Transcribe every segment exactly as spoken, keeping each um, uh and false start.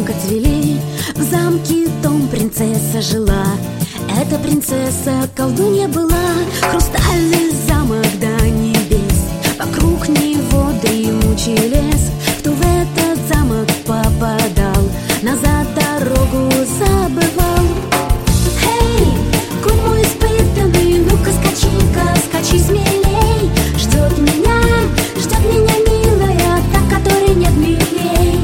замка цвели, в замке дом принцесса жила. Эта принцесса колдунья была, хрустальный замок до небес, вокруг него дремучий лес. Кто в этот замок попадал, назад дорогу забывал. Эй, конь мой испытанный, ну-ка скачи-ка, скачи смелей. Ждет меня, ждет меня милая, та, которой нет милей.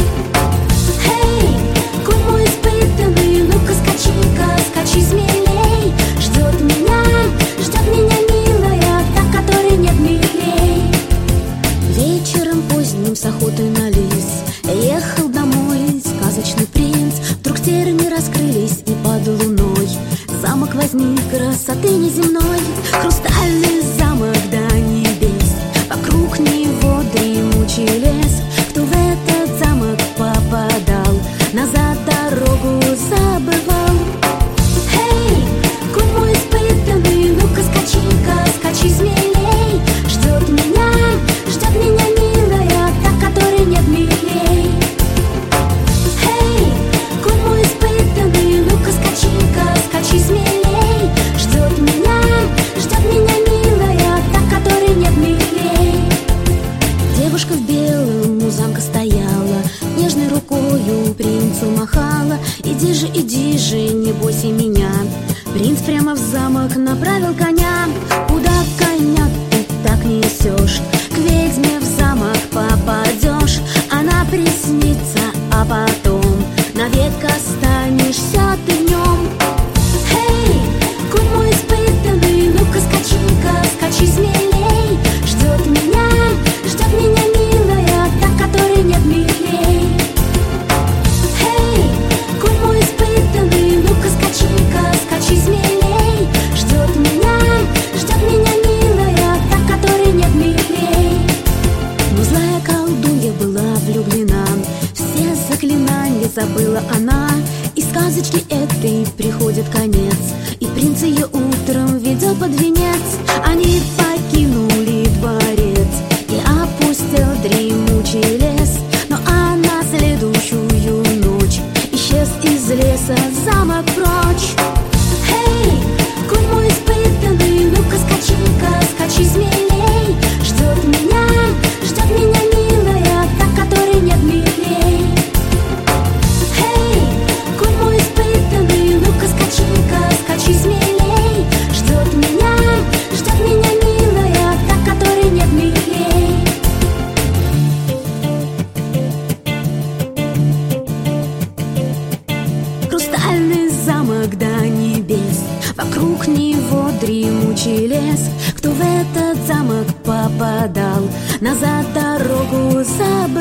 Эй, конь мой испытанный, ну-ка скачи-ка, скачи смелей. Ждет меня, ждет меня милая, та, которой нет милей. Вечером поздним с охоты на лис ехал домой сказочный принц. Вдруг терни раскрылись, и под луной замок возник красоты неземной. Хрустальный замок до небес, вокруг него дремучий лес. Кто в этот замок попадал, назад дорогу забывал. Эй, конь мой испытанный, ну-ка скачи-ка, скачи смелей. Ждет меня, ждет меня милая, та, которой нет милей. Эй, конь мой испытанный, ну-ка скачи-ка, скачи смелей. Ждет меня, ждет меня милая, та, которой нет милей. Девушка в белом у замка стояла, нежной рукою принцу махала. Иди же, иди же, не бойся меня. Принц прямо в замок направил коня. Куда коня ты так несешь? К ведьме в замок попадешь. Она приснится, а потом навек останешься ты в нем. Эй, конь мой испытанный, ну-ка скачи-ка, скачи смелей. Ждет меня, ждет меня милая, та, которой нет милей. Эй, конь мой испытанный, ну-ка скачи-ка, скачи смелей. Ждет меня, ждет меня милая, та, которой нет милей. Но злая колдунья была влюблена, все заклинания забыла она. И сказочки этой приходит конец, и принц ее утром ведет под венец. Они покинули дворец, и опустел дремучий лес. Но а на следующую ночь исчез из леса замок прочь. Эй, конь мой испытанный, ну-ка скачи-ка, скачи смелей. Ждет меня, ждет меня милая, та, которой нет милей. Эй, конь мой испытанный, ну-ка скачи-ка, скачи смелей. Ждет меня, ждет меня милая, та, которой нет милей. Хрустальный замок до небес, вокруг него дремучий лес. Кто в этот замок попадал, назад дорогу забыл.